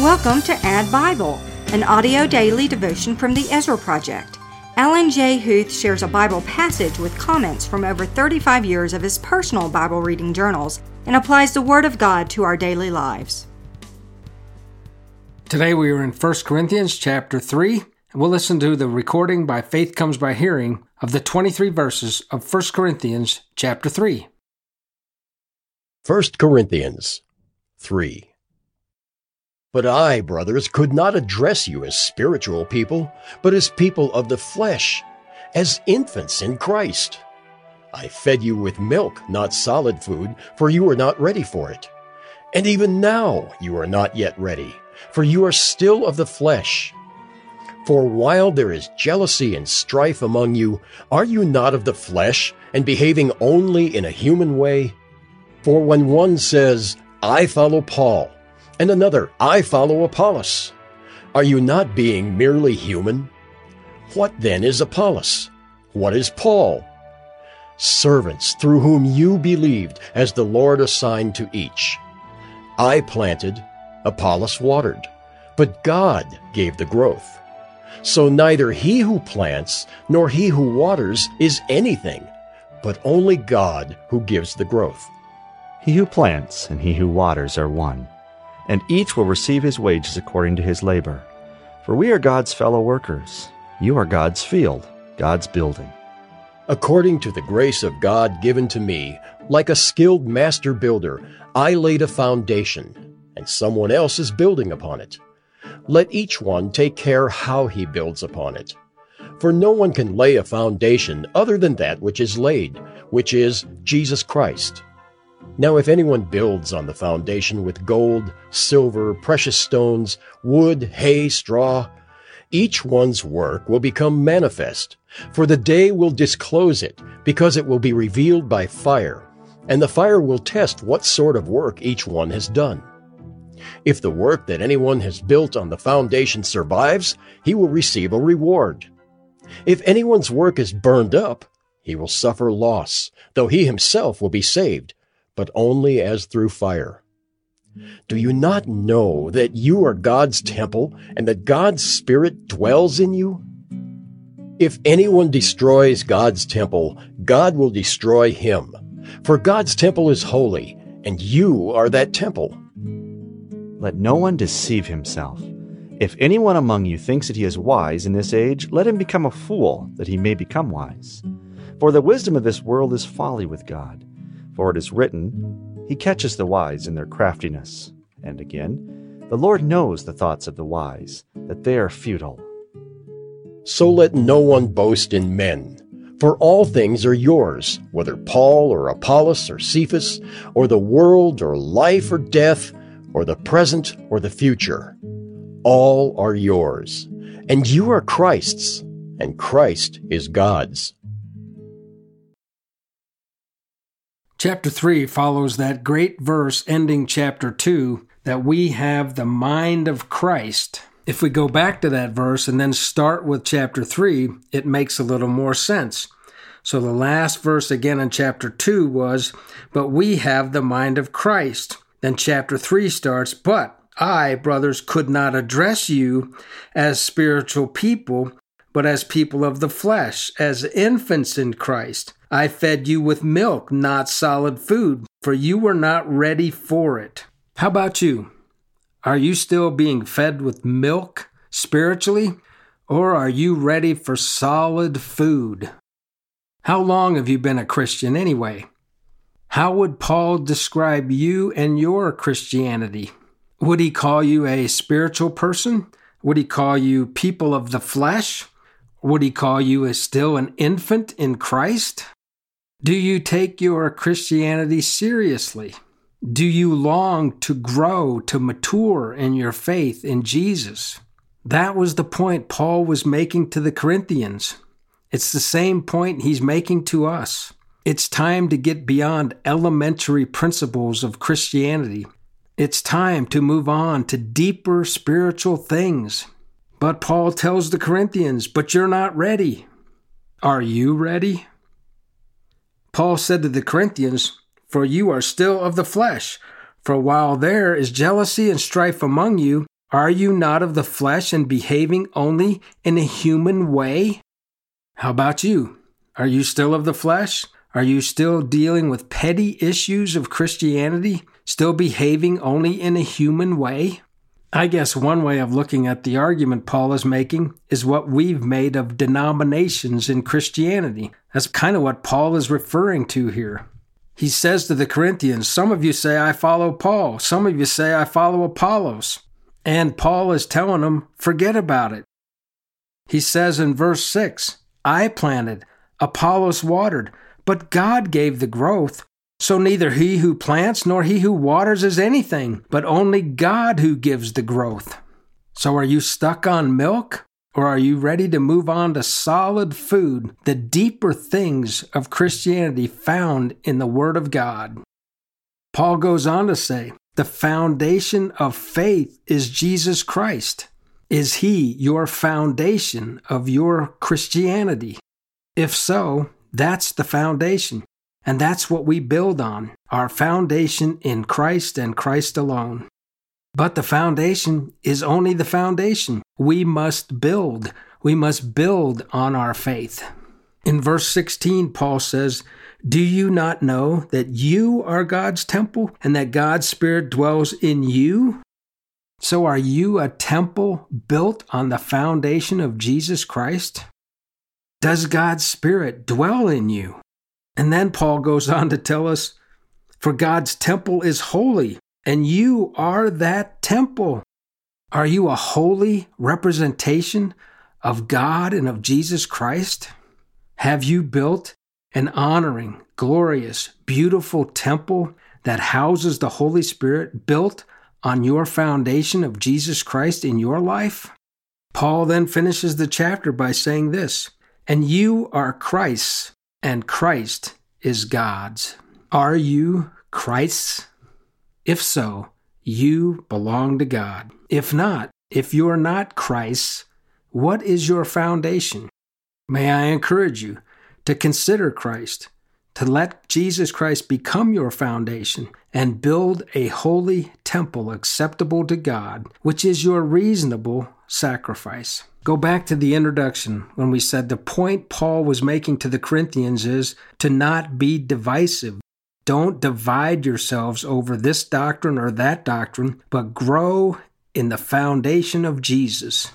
Welcome to Add Bible, an audio daily devotion from the Ezra Project. Alan J. Huth shares a Bible passage with comments from over 35 years of his personal Bible reading journals and applies the Word of God to our daily lives. Today we are in 1 Corinthians chapter 3, and we'll listen to the recording by Faith Comes by Hearing of the 23 verses of 1 Corinthians chapter 3. 1 Corinthians 3. But I, brothers, could not address you as spiritual people, but as people of the flesh, as infants in Christ. I fed you with milk, not solid food, for you were not ready for it. And even now you are not yet ready, for you are still of the flesh. For while there is jealousy and strife among you, are you not of the flesh, and behaving only in a human way? For when one says, I follow Paul, and another, I follow Apollos, are you not being merely human? What then is Apollos? What is Paul? Servants through whom you believed, as the Lord assigned to each. I planted, Apollos watered, but God gave the growth. So neither he who plants nor he who waters is anything, but only God who gives the growth. He who plants and he who waters are one, and each will receive his wages according to his labor. For we are God's fellow workers. You are God's field, God's building. According to the grace of God given to me, like a skilled master builder, I laid a foundation, and someone else is building upon it. Let each one take care how he builds upon it. For no one can lay a foundation other than that which is laid, which is Jesus Christ. Now if anyone builds on the foundation with gold, silver, precious stones, wood, hay, straw, each one's work will become manifest, for the day will disclose it, because it will be revealed by fire, and the fire will test what sort of work each one has done. If the work that anyone has built on the foundation survives, he will receive a reward. If anyone's work is burned up, he will suffer loss, though he himself will be saved, but only as through fire. Do you not know that you are God's temple and that God's Spirit dwells in you? If anyone destroys God's temple, God will destroy him. For God's temple is holy, and you are that temple. Let no one deceive himself. If anyone among you thinks that he is wise in this age, let him become a fool, that he may become wise. For the wisdom of this world is folly with God. For it is written, He catches the wise in their craftiness. And again, the Lord knows the thoughts of the wise, that they are futile. So let no one boast in men, for all things are yours, whether Paul or Apollos or Cephas, or the world or life or death, or the present or the future. All are yours, and you are Christ's, and Christ is God's. Chapter 3 follows that great verse ending chapter 2, that we have the mind of Christ. If we go back to that verse and then start with chapter 3, it makes a little more sense. So the last verse again in chapter 2 was, but we have the mind of Christ. Then chapter 3 starts, but I, brothers, could not address you as spiritual people, but as people of the flesh, as infants in Christ. I fed you with milk, not solid food, for you were not ready for it. How about you? Are you still being fed with milk spiritually, or are you ready for solid food? How long have you been a Christian anyway? How would Paul describe you and your Christianity? Would he call you a spiritual person? Would he call you people of the flesh? Would he call you still an infant in Christ? Do you take your Christianity seriously? Do you long to grow, to mature in your faith in Jesus? That was the point Paul was making to the Corinthians. It's the same point he's making to us. It's time to get beyond elementary principles of Christianity. It's time to move on to deeper spiritual things. But Paul tells the Corinthians, but you're not ready. Are you ready? Paul said to the Corinthians, for you are still of the flesh. For while there is jealousy and strife among you, Are you not of the flesh and behaving only in a human way? How about you? Are you still of the flesh? Are you still dealing with petty issues of Christianity? Still behaving only in a human way? I guess one way of looking at the argument Paul is making is what we've made of denominations in Christianity. That's kind of what Paul is referring to here. He says to the Corinthians, some of you say I follow Paul, some of you say I follow Apollos. And Paul is telling them, forget about it. He says in verse 6, I planted, Apollos watered, but God gave the growth. So neither he who plants nor he who waters is anything, but only God who gives the growth. So are you stuck on milk, or are you ready to move on to solid food, the deeper things of Christianity found in the Word of God? Paul goes on to say, the foundation of faith is Jesus Christ. Is he your foundation of your Christianity? If so, that's the foundation. And that's what we build on, our foundation in Christ and Christ alone. But the foundation is only the foundation. We must build. We must build on our faith. In verse 16, Paul says, do you not know that you are God's temple and that God's Spirit dwells in you? So are you a temple built on the foundation of Jesus Christ? Does God's Spirit dwell in you? And then Paul goes on to tell us, for God's temple is holy, and you are that temple. Are you a holy representation of God and of Jesus Christ? Have you built an honoring, glorious, beautiful temple that houses the Holy Spirit built on your foundation of Jesus Christ in your life? Paul then finishes the chapter by saying this, and you are Christ's, and Christ is God's. Are you Christ's? If so, you belong to God. If not, if you're not Christ's, what is your foundation? May I encourage you to consider Christ, to let Jesus Christ become your foundation and build a holy temple acceptable to God, which is your reasonable sacrifice. Go back to the introduction when we said the point Paul was making to the Corinthians is to not be divisive. Don't divide yourselves over this doctrine or that doctrine, but grow in the foundation of Jesus.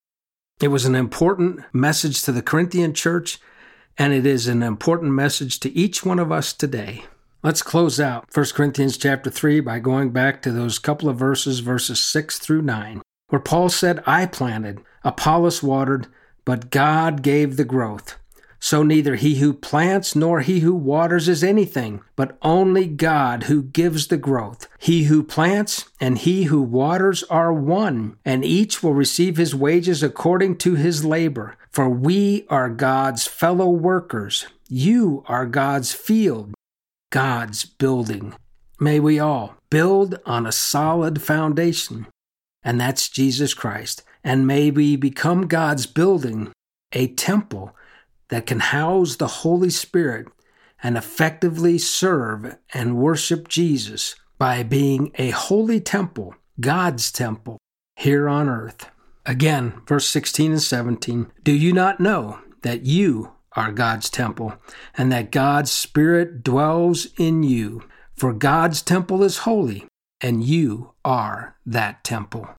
It was an important message to the Corinthian church, and it is an important message to each one of us today. Let's close out 1 Corinthians chapter 3 by going back to those couple of verses 6 through 9, where Paul said, I planted, Apollos watered, but God gave the growth. So neither he who plants nor he who waters is anything, but only God who gives the growth. He who plants and he who waters are one, and each will receive his wages according to his labor. For we are God's fellow workers. You are God's field, God's building. May we all build on a solid foundation, and that's Jesus Christ. And may we become God's building, a temple that can house the Holy Spirit and effectively serve and worship Jesus by being a holy temple, God's temple, here on earth. Again, verse 16 and 17, do you not know that you are God's temple and that God's Spirit dwells in you? For God's temple is holy, and you are that temple.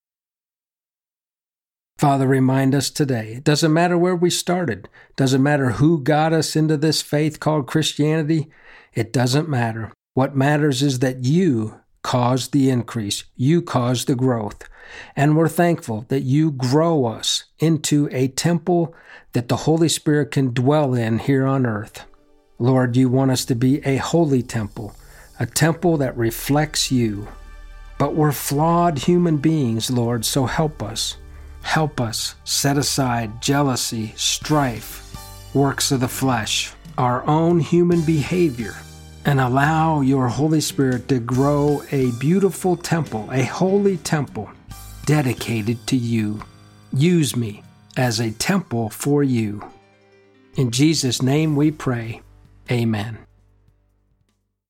Father, remind us today, it doesn't matter where we started, doesn't matter who got us into this faith called Christianity, it doesn't matter. What matters is that you caused the increase, you caused the growth, and we're thankful that you grow us into a temple that the Holy Spirit can dwell in here on earth. Lord, you want us to be a holy temple, a temple that reflects you. But we're flawed human beings, Lord, so help us. Help us set aside jealousy, strife, works of the flesh, our own human behavior, and allow your Holy Spirit to grow a beautiful temple, a holy temple dedicated to you. Use me as a temple for you. In Jesus' name we pray. Amen.